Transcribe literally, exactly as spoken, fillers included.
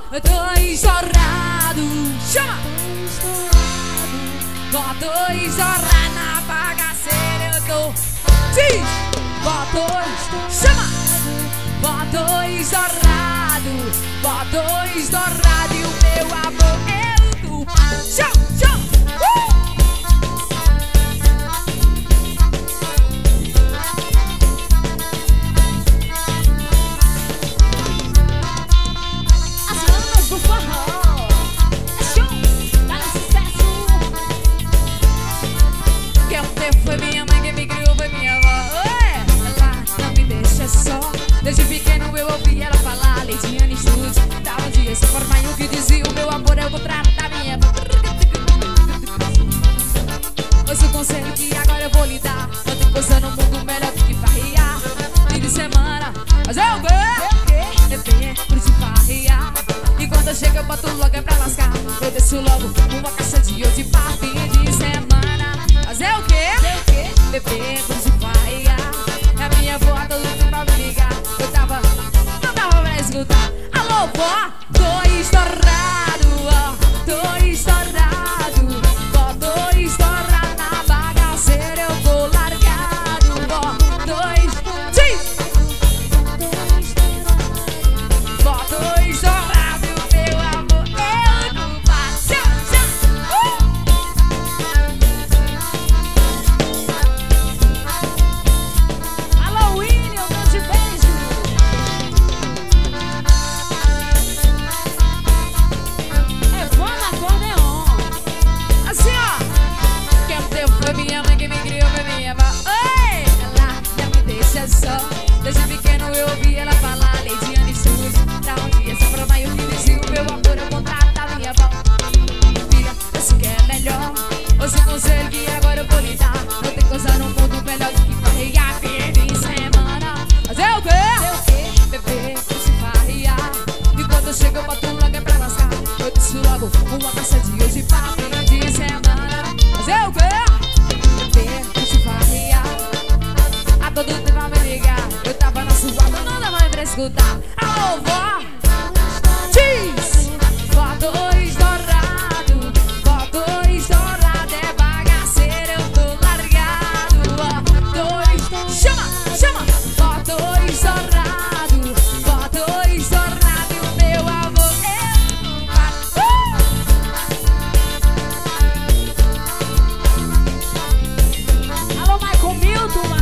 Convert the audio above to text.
dois dourado. Chama! Vó dois dourado na bagaceira eu tô. Diz! Vó dois, chama! Vó dois dourado. Vó dois dourado e o meu amor eu tô. Chama! Chama! Uh! Do forró, é show, tá no sucesso. Quem teve foi minha mãe, quem me criou foi minha avó. Ué, ela não me deixa só. Desde pequeno eu ouvi ela falar. Leidiane estude, tá um dia se formar. E o que dizia o meu amor é o contrário da minha avó. Ouça o conselho que agora eu vou lhe dar. Não tem coisa no mundo melhor do que farrear. Fim de semana, mas é o quê? É bem por de farrear. E quando eu chego eu boto logo é pra lascar. Eu desço logo uma caixa de ouro de par. Fim de semana, fazer o quê? Beber, curtir, farrear. É a minha avó, todo mundo pra me ligar. Eu tava, não dava pra escutar. Alô, vó, dois dourado, ó, dois dourado. Vó, dois dourado na bagaceira eu vou largado. Vó, dois, sim. Vó, dois dourado. Desde pequeno eu ouvi ela falar. Leidiane estude, pra um dia se formar. E o que dizia o meu amor é o contrário da minha avó. Filha, assim que é melhor. Ouça o conselho que agora eu vou lhe dar. Não tem coisa no mundo melhor do que farrear. Fim de semana, fazer o quê? Beber, se farrear. E quando eu chego eu boto logo é pra lascar. Eu desço logo uma caixa de hoje pra fim de semana. Fazer o quê? Beber, se farrear. A todo tempo vai me ligar. Eu tava na suada, não dava pra escutar. Alô, vó, diz. Vó, dois dourado. Vó, dois dourado. É bagaceira, eu tô largado. Vó, dois, chama, chama. Vó, dois dourado. Vó, dois dourado. E o meu amor eu uh! Alô, Michael Milton.